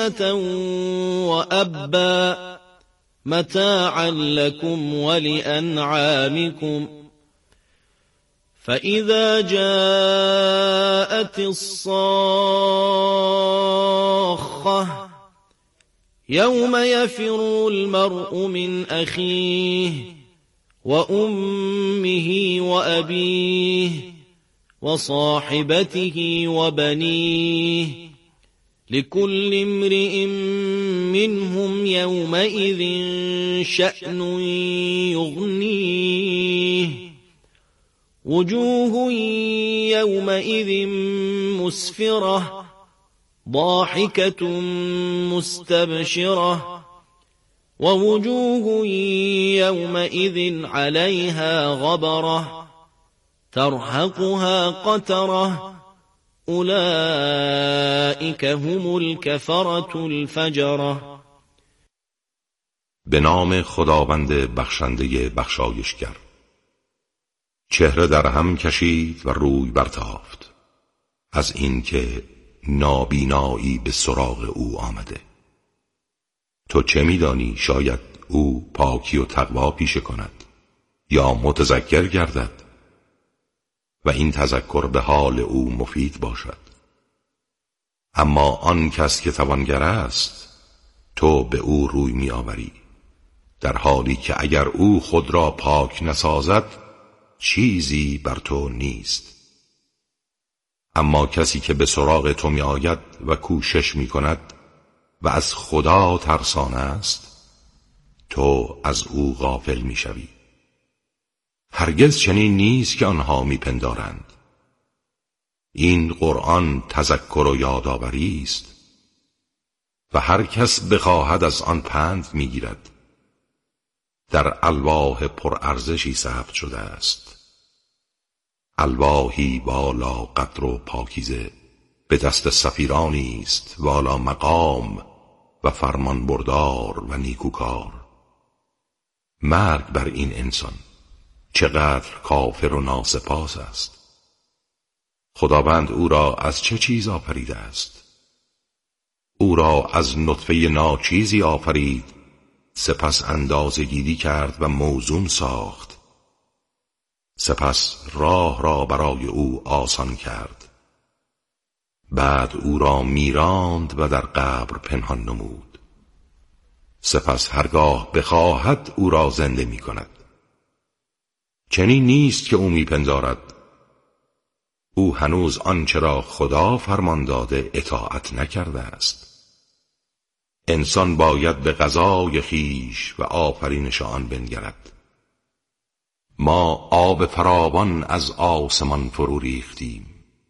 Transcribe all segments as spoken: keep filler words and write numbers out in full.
صيحة وأبا متاعا لكم ولأنعامكم فإذا جاءت الصاخة يوم يفر المرء من أخيه وأمه وأبيه وصاحبته وبنيه لكل امرئ منهم يومئذ شأن يغنيه وجوه يومئذ مسفرة ضاحكة مستبشرة ووجوه يومئذ عليها غبرة ترهقها قترة اولئك هم الكفرة الفجرة. به نام خداوند بخشنده بخشایشگر. چهره در هم کشید و روی برتافت از اینکه نابینایی به سراغ او آمده. تو چه می‌دانی شاید او پاکی و تقوا پیشه کند یا متذکر گردد و این تذکر به حال او مفید باشد. اما آن کس که توانگر است تو به او روی می آوری در حالی که اگر او خود را پاک نسازد چیزی بر تو نیست. اما کسی که به سراغ تو می آید و کوشش می کند و از خدا ترسان است تو از او غافل می شوی. هرگز چنین نیست که آنها می پندارند. این قرآن تذکر و یادآوری است و هر کس بخواهد از آن پند می گیرد. در الواح پرارزشی ثبت شده است، الواحی والا قدر و پاکیزه به دست سفیرانی است والا مقام و فرمان بردار و نیکوکار. مرگ بر این انسان چقدر کافر و ناسپاس است. خداوند او را از چه چیز آفریده است؟ او را از نطفه ناچیزی آفرید، سپس اندازه‌گیری کرد و موزون ساخت، سپس راه را برای او آسان کرد. بعد او را میراند و در قبر پنهان نمود. سپس هرگاه بخواهد او را زنده می کند. چنین نیست که او میپندارد او هنوز آنچه را خدا فرمان داده اطاعت نکرده است. انسان باید به قضای خویش و آفرینش آن بنگرد. ما آب فراوان از آسمان فرو ریختیم،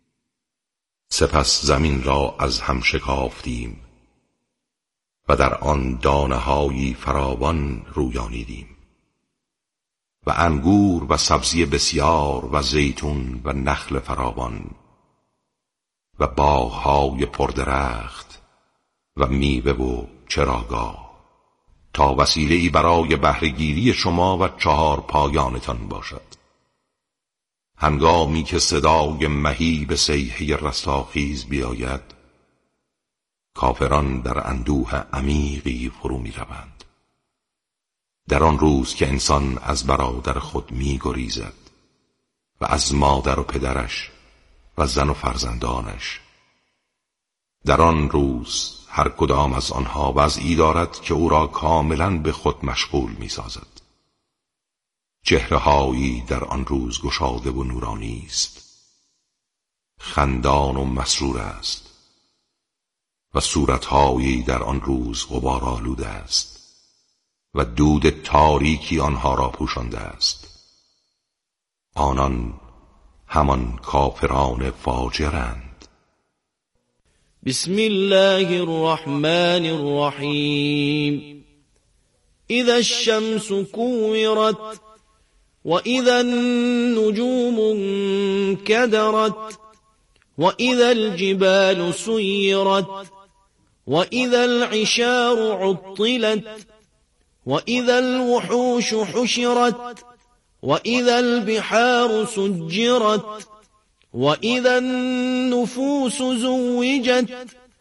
سپس زمین را از هم شکافتیم و در آن دانه‌هایی فراوان رویانیدیم و انگور و سبزی بسیار و زیتون و نخل فراوان و باغ‌های پردرخت و میوه و چراگاه تا وسیله‌ای برای بهره‌گیری شما و چهار پایانتان باشد. هنگامی که صدای مهیب صیحه رستاخیز بیاید کافران در اندوه عمیقی فرو می روند. در آن روز که انسان از برادر خود می گریزد و از مادر و پدرش و زن و فرزندانش. در آن روز هر کدام از آنها وضعی دارد که او را کاملا به خود مشغول می سازد. چهره‌هایی در آن روز گشاده و نورانی است، خندان و مسرور است و صورتهایی در آن روز غبارآلوده است و دود تاریکی آنها را پوشانده است. آنان همان کافران فاجرند. بسم الله الرحمن الرحیم. اذا الشمس كورت وإذا النجوم انكدرت وإذا الجبال سيرت وإذا العشار عطلت وإذا الوحوش حشرت وإذا البحار سجرت وإذا النفوس زوجت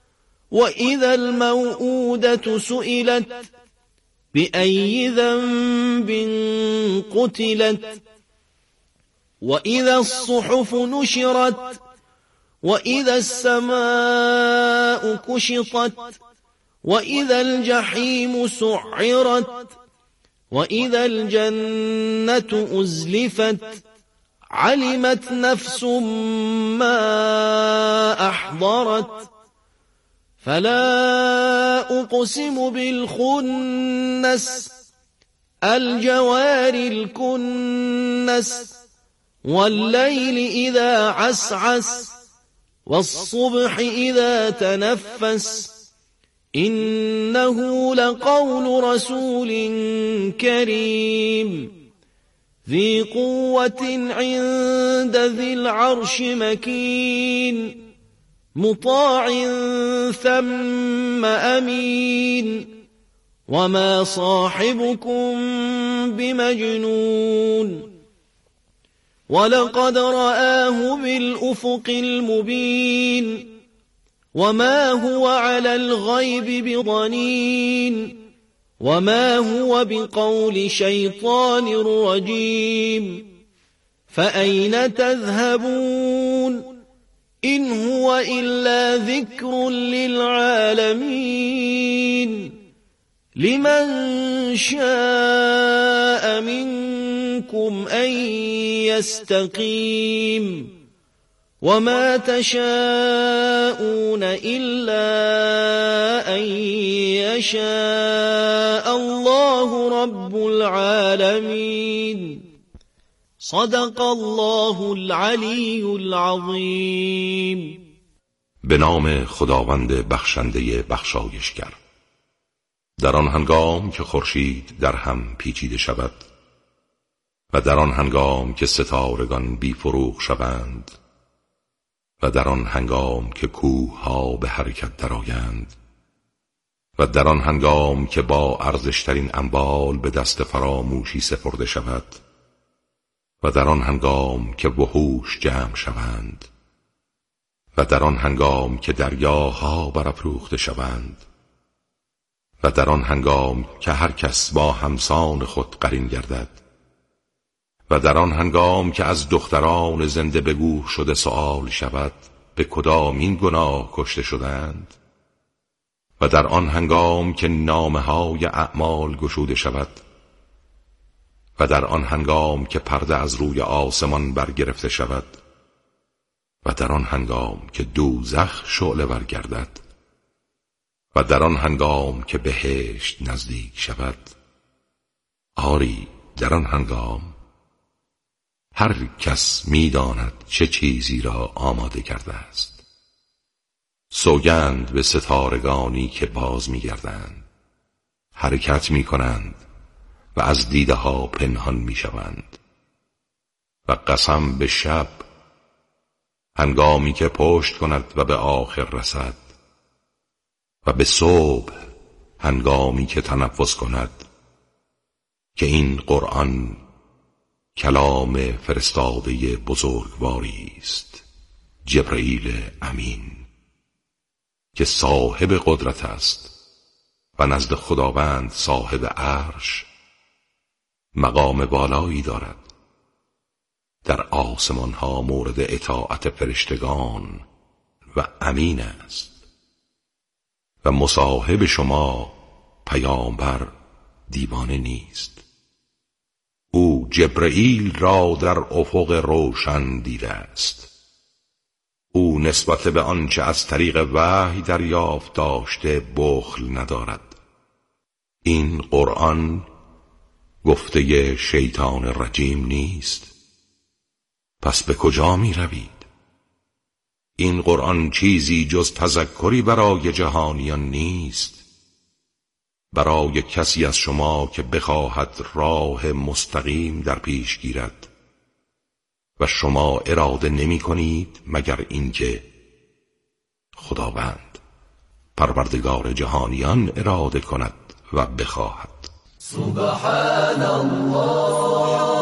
وإذا الموءودة سئلت بأي ذنب قتلت وإذا الصحف نشرت وإذا السماء كشطت وإذا الجحيم سعرت وإذا الجنة أزلفت علمت نفس ما أحضرت فلا أقسم بالخنس الجوار الكنس والليل إذا عسعس والصبح إذا تنفس إنه لقول رسول كريم ذي قوة عند ذي العرش مكين مطاع ثم أمين وما صاحبكم بمجنون ولقد رآه بالأفق المبين وما هو على الغيب بضنين وما هو بقول شيطان رجيم فأين تذهبون إن هو إلا ذكر للعالمين لمن شاء منكم أن يستقيم وما تشاءون إلا أن يشاء الله رب العالمين صدق الله العلی العظیم. به نام خداوند بخشنده بخشایشگر. در آن هنگام که خورشید در هم پیچیده شود و در آن هنگام که ستارگان بی فروغ شوند و در آن هنگام که کوه ها به حرکت درآیند و در آن هنگام که با ارزشترین اموال به دست فراموشی سپرده شود و در آن هنگام که وحوش جمع شوند و در آن هنگام که دریاها برافروخته شوند و در آن هنگام که هر کس با همسان خود قرین گردد و در آن هنگام که از دختران زنده به گوش شده سؤال شود به کدام این گناه کشته شدند و در آن هنگام که نامه های اعمال گشوده شود و در آن هنگام که پرده از روی آسمان برگرفته شود و در آن هنگام که دوزخ شعله ور گردد و در آن هنگام که بهشت نزدیک شود، آری در آن هنگام هر کس می‌داند چه چیزی را آماده کرده است. سوگند به ستارگانی که باز می‌گردند، حرکت می‌کنند و از دیده ها پنهان می‌شوند. و قسم به شب هنگامی که پشت کند و به آخر رسد و به صبح هنگامی که تنفس کند که این قرآن کلام فرستاده بزرگواری است، جبرئیل امین، که صاحب قدرت است و نزد خداوند صاحب عرش مقام بالایی دارد. در آسمان ها مورد اطاعت فرشتگان و امین است و مصاحب شما پیامبر دیوانه نیست. او جبرئیل را در افق روشن دیده است. او نسبت به آنچه از طریق وحی دریافت داشته بخل ندارد. این قرآن گفته شیطان رجیم نیست. پس به کجا می روید؟ این قرآن چیزی جز تذکری برای جهانیان نیست، برای کسی از شما که بخواهد راه مستقیم در پیش گیرد و شما اراده نمی کنید مگر اینکه خداوند پروردگار جهانیان اراده کند و بخواهد. سبحان الله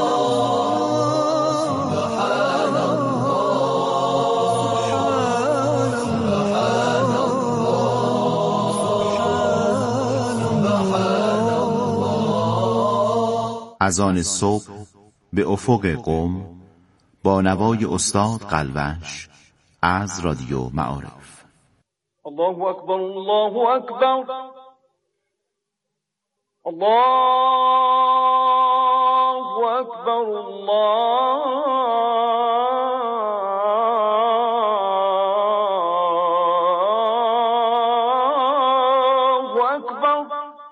سبحان الله از آن صبح به افق قم با نوای استاد قلوش از رادیو معارف. الله اکبر، الله اکبر، الله اکبر، الله اکبر.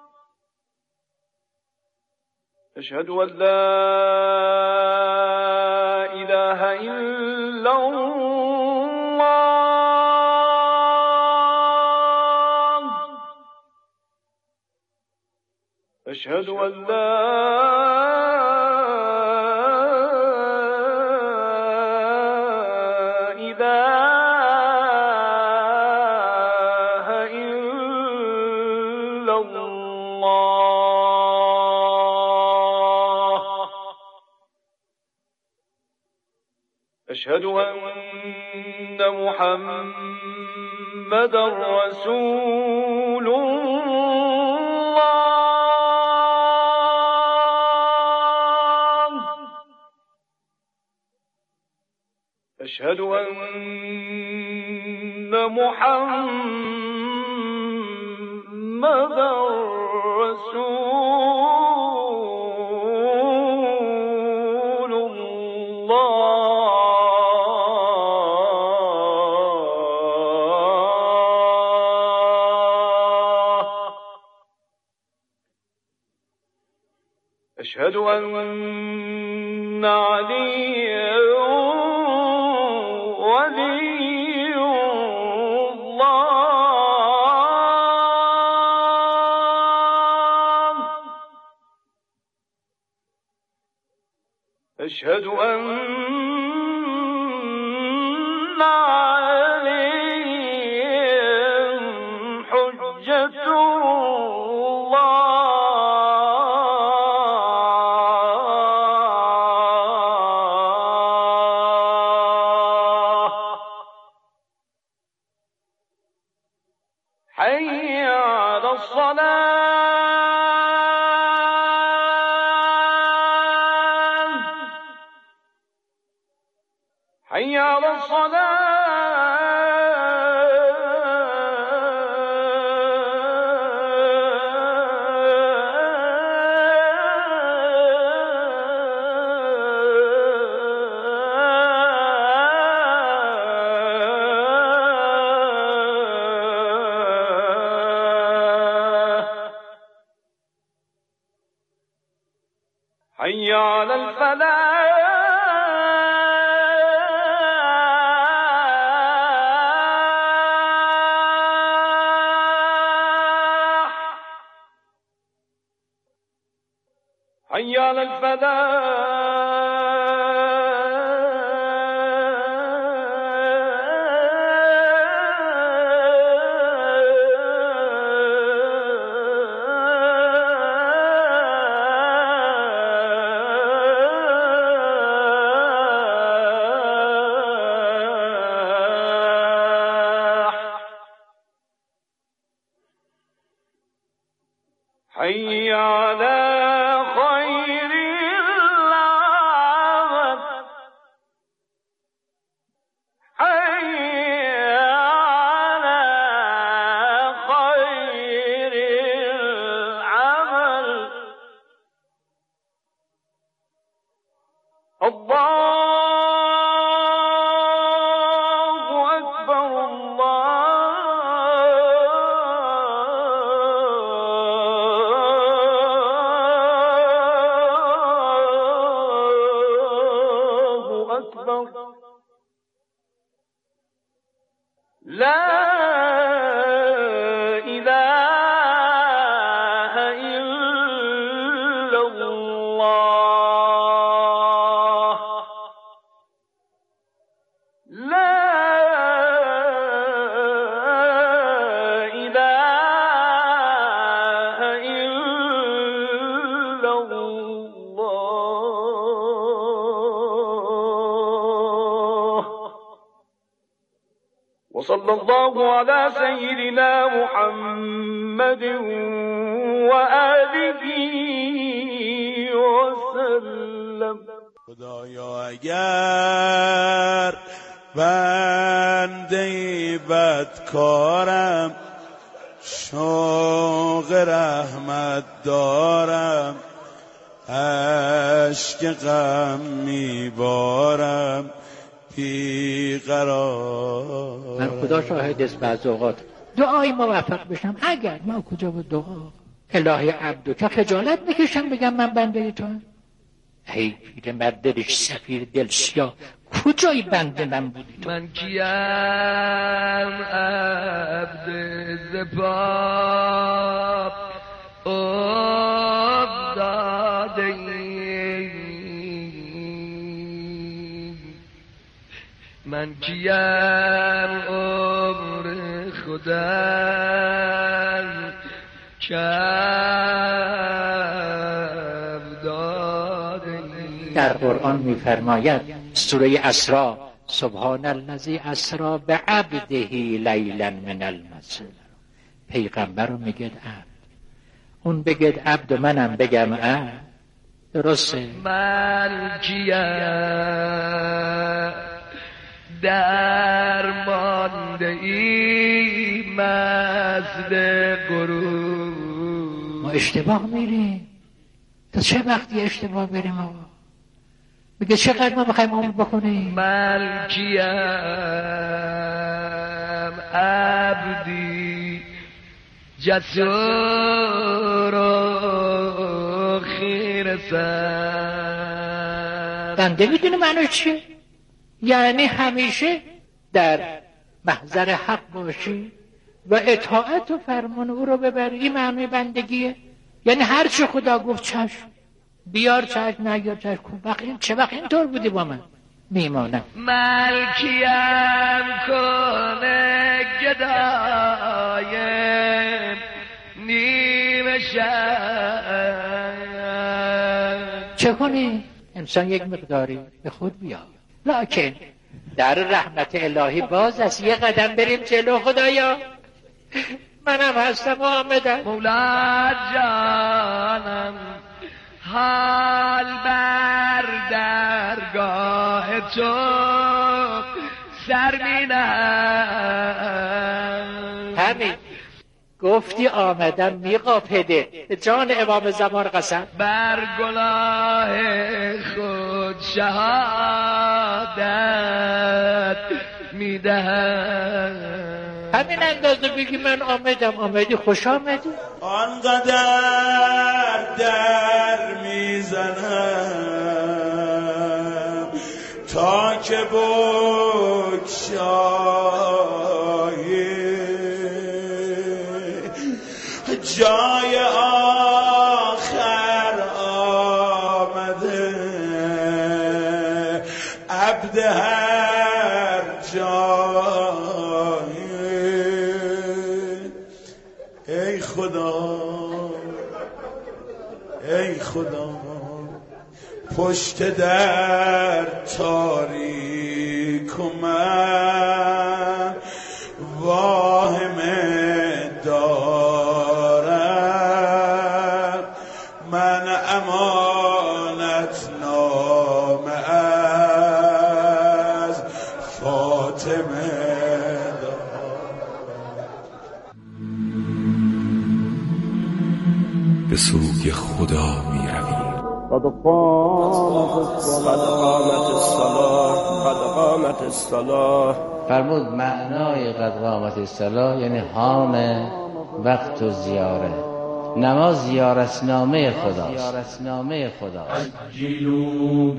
اشهد ان لا اله الا الله، اشهد ان لا اله الا الله، اشهد ان محمدا رسول الله، اشهد ان محمدا رسول الله، اشهد ان عليا ولي الله، اشهد ان عليهم حجة الله. حي على الصلاة، حي على الصلاة، حي على الفلاح، حي على الفلاح، حي على خير العمل، حي على خير العمل. الله أكبر، الله أكبر. لا إله إلا الله، لا إله إلا الله. وصلى الله على سيدنا محمد وآله وسلم. خدایا اگر بنده بدکارم شوق رحمت دارم اشک غم میبارم بی قرار. من خدا شاهد است بعض اوقات دعای موفق بشم اگر ما کجا بود دعا الهی عبدو که خجالت میکشم بگم من بنده تو هم. ای پیر مرد دلش سفیر دل سیاه کجای بنده من بودی تو؟ من کیم عبد زباب افتاده من کیم عمر خودم کم داده. در قرآن میفرماید سوره اسراء سبحان الذی اسری بعبده لیلا من المسجد. پیغمبر رو میگه عبد، اون بگه عبد و منم بگم عبد، درسته؟ من کیم درمانده ای مزد غرور. ما اشتباه میریم. تا چه وقتی اشتباه بریم آقا؟ میگه چقدر ما بخوایم عمر بکنیم؟ من کیم عبدی جسور و خیر سر. بنده میدونه معنی چیه؟ یعنی همیشه در محضر حق باشی و اطاعت و فرمان او رو ببری. این معنی بندگیه. یعنی هر چی خدا گفت چشم، بیار چشم، نگیار چشم. وقت این چه وقت اینطور بودی با من میمانم. ملکیم کنه گدای نیمه شب. چه کنی؟ انسان یک مقداری به خود بیاد، لکن در رحمت الهی باز است یه قدم بریم جلو. خدایا منم هستم آمدم. مولا جانم حال بر درگاه تو سر می نهم. همین گفتی آمدم میقاپده جان امام زمان قسم. بر گناه خود شهادت میدهم. همین اندازه بگی من آمدم. آمدی خوش آمدی. آنقدر در میزنم تا که بگشایی جای آخر آمده عبد هر جایی. ای خدا ای خدا پشت در تاریک و من واهمه دارم. من امانت نامه از فاطمه به سوی خدا می رویم. قد قامت الصلاة قد قامت الصلاة. فرمود معنای قد قامت الصلاة یعنی حان وقت و زیاره. نماز زیارتنامه خداست. زیارتنامه خدا. عجلوا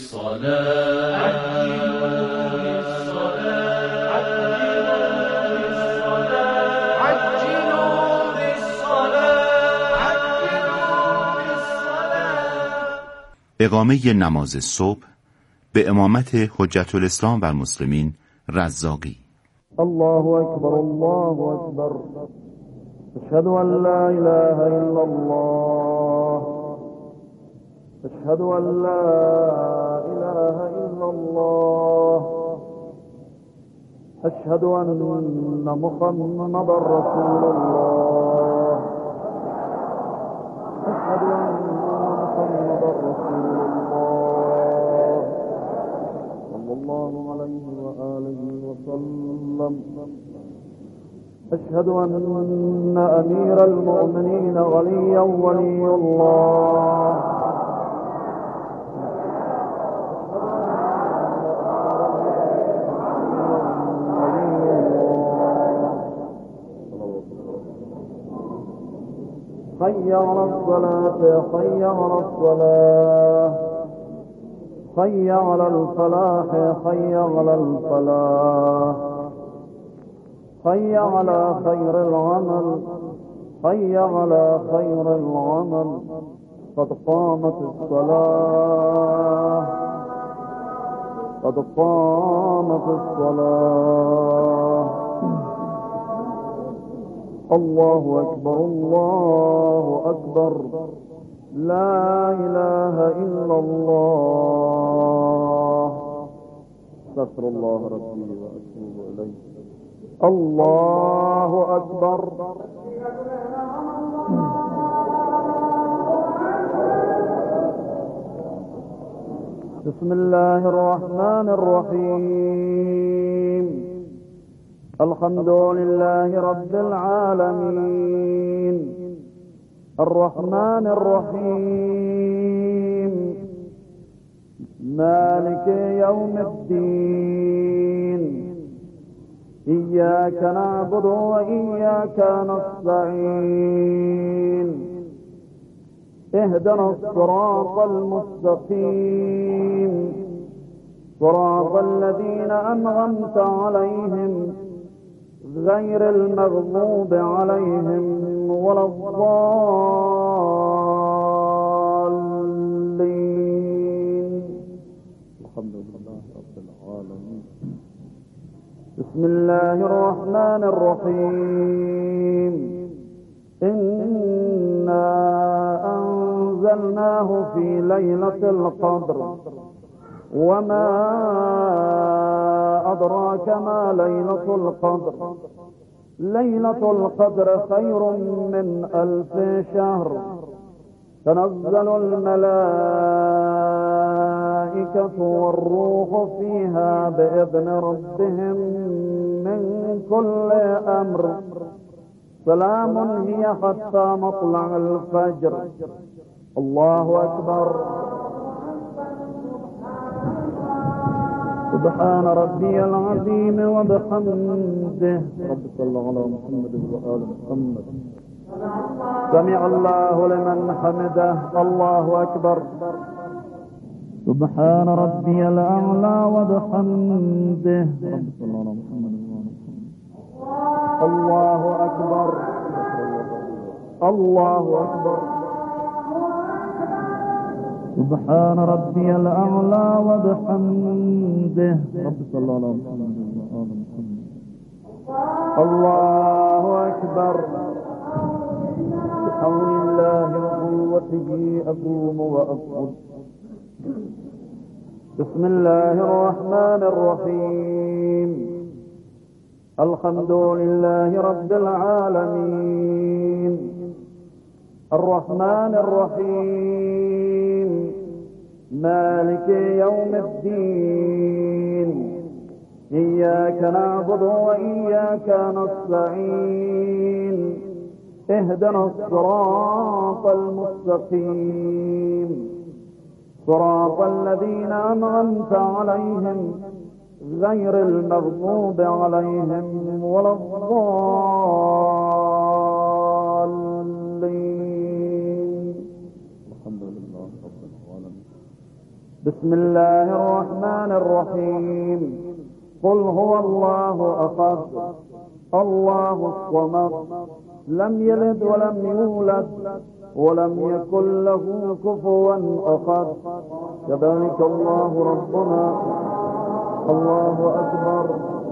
بالصلاة اقامه نماز صبح به امامت حجت الاسلام و المسلمین رزاقی. الله اکبر الله اکبر اشهد ان لا اله الا الله اشهد ان لا اله الا الله اشهد ان محمد رسول الله اشهد ان محمد رسول الله وسلم. أشهد أن أمير المؤمنين غنيا ولي الله. حي على الصلاة حي على الصلاة حي على الفلاح حي على الفلاح حي على خير العمل حي على خير العمل. قد قامت الصلاة قد قامت الصلاة. الله أكبر الله أكبر لا إله إلا الله. استغفر الله ربي وأتوب إليه. الله أكبر. بسم الله الرحمن الرحيم. الحمد لله رب العالمين الرحمن الرحيم مالك يوم الدين. إياك نعبد وإياك نستعين. اهدنا الصراط المستقيم صراط الذين أنعمت عليهم غير المغضوب عليهم ولا الضالين. الحمد لله رب العالمين. بسم الله الرحمن الرحيم. إنا أنزلناه في ليلة القدر وما أدراك ما ليلة القدر. ليلة القدر خير من ألف شهر. تنزل الملائكة والروح فيها بإذن ربهم من كل أمر. سلام هي حتى مطلع الفجر. الله أكبر. سبحان ربي العظيم وبحمده. رب صل على محمد وآل محمد. سمع الله لمن حمده. الله أكبر. سبحان ربي الأعلى وبحمده. رب صل على محمد وآل محمد. الله أكبر. الله أكبر. سبحان ربي الأعلى وبحمده. رب صل على محمد وآل محمد. الله أكبر. بحول الله وقوته أقوم وأصعد. بسم الله الرحمن الرحيم. الحمد لله رب العالمين الرحمن الرحيم مالك يوم الدين. إياك نعبد وإياك نستعين. اهدنا الصراط المستقيم صراط الذين أنعمت عليهم غير المغضوب عليهم ولا الضالين. الحمد لله رب العالمين. بسم الله الرحمن الرحيم. قل هو الله أحد الله الصمد لم يلد ولم يولد ولم يكن له كفوا أحد. كذلك الله ربنا. الله أكبر.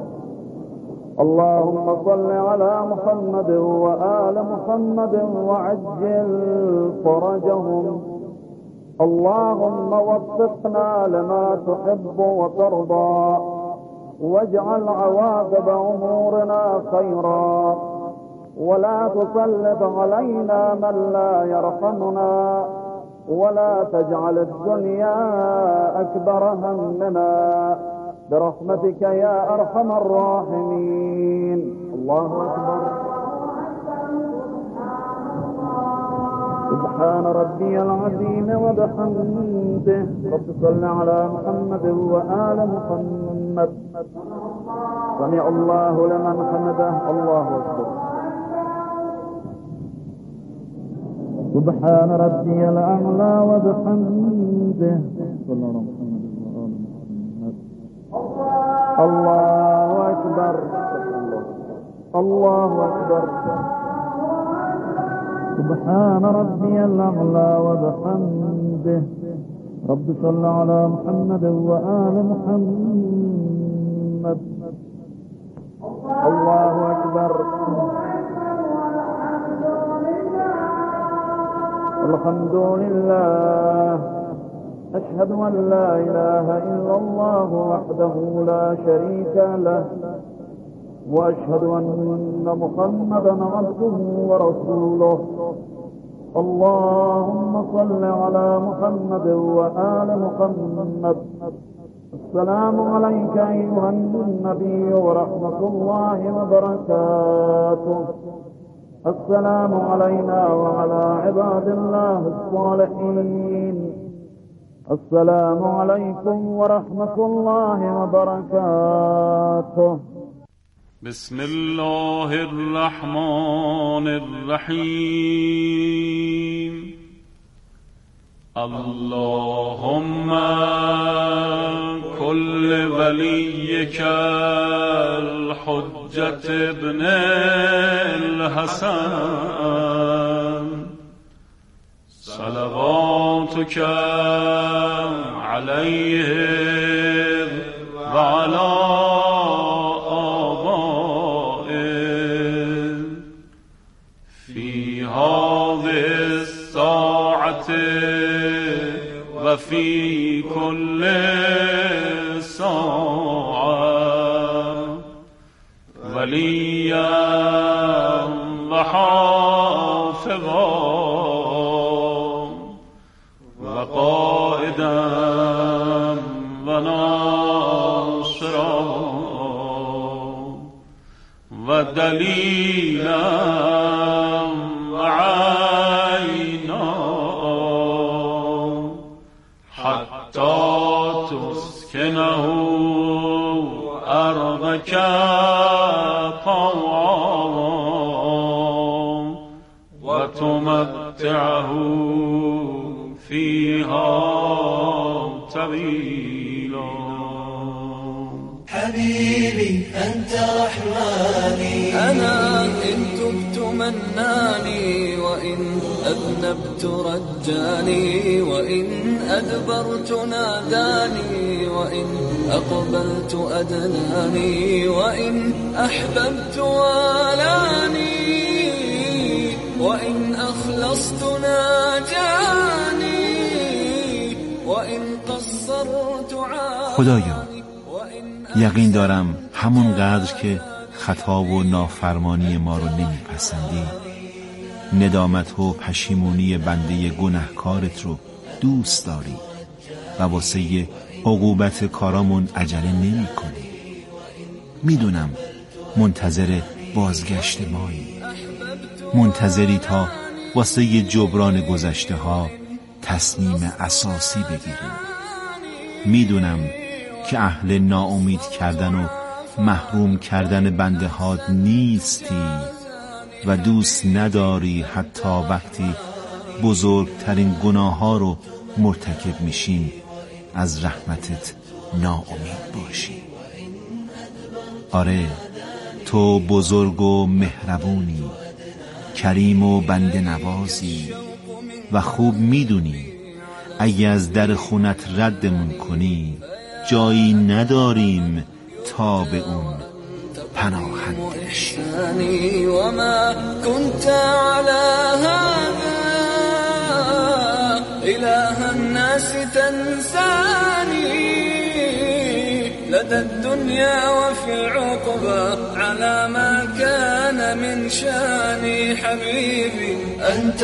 اللهم صل على محمد وآل محمد وعجل فرجهم. اللهم وفقنا لما تحب وترضى واجعل عواقب أمورنا خيرا ولا تسلط علينا من لا يرحمنا ولا تجعل الدنيا أكبر همنا برحمتك يا أرحم الراحمين. الله أكبر. سبحان ربي العظيم وبحمده. رب صل على محمد وآل محمد. سمع الله لمن حمده. الله أكبر. سبحان ربي الأعلى وبحمده. صلى الله عليه وسلم. الله أكبر. الله أكبر. سبحان ربي الأعلى وبحمده. رب صل على محمد وآل محمد. الله أكبر. الحمد لله. أشهد أن لا إله إلا الله وحده لا شريك له، وأشهد أن محمدا عبده ورسوله. اللهم صل على محمد وآل محمد. السلام عليك أيها النبي ورحمة الله وبركاته. السلام علينا وعلى عباد الله الصالحين. السلام عليكم ورحمة الله وبركاته. بسم الله الرحمن الرحيم. اللهم كل وليك الحجة ابن الحسن صلواتك عليه وعلى آبائه في هذه الساعة وفي كل ساعة وليا وحافظا وقائدا وناصرا ودليلا وعينا حتى تسكنه أرضك طوعا وتمتعه فيها طويلا. حبيبي أنت رحماني، أنا إن تبت مناني، وإن أذنبت رجاني، وإن أدبرت ناداني، وإن أقبلت أدناني، وإن أحببت والاني، وإن أخلصت ناجاني، وإن قصرت عاني. خدایا یقین دارم همون قدر که خطا و نافرمانی ما رو نمیپسندی، ندامت و پشیمونی بنده گناهکارت رو دوست داری و واسه عقوبت کارامون عجله نمی کنی. میدونم منتظر بازگشت مایی، منتظری تا واسه جبران گذشته ها تصمیم اساسی بگیریم. میدونم که اهل ناامید کردن و محروم کردن بنده هات نیستی و دوست نداری حتی وقتی بزرگترین گناه ها رو مرتکب میشیم از رحمتت ناامید باشی. آره، تو بزرگ و مهربونی، کریم و بنده نوازی و خوب میدونی اگه از در خونت ردمون کنی جایی نداریم تا به اون پناهنده بشیم. و ما كنت على هذا إله الناس تنساني لدى الدنيا وفي العقبى على ما كان من شاني. حبيبي أنت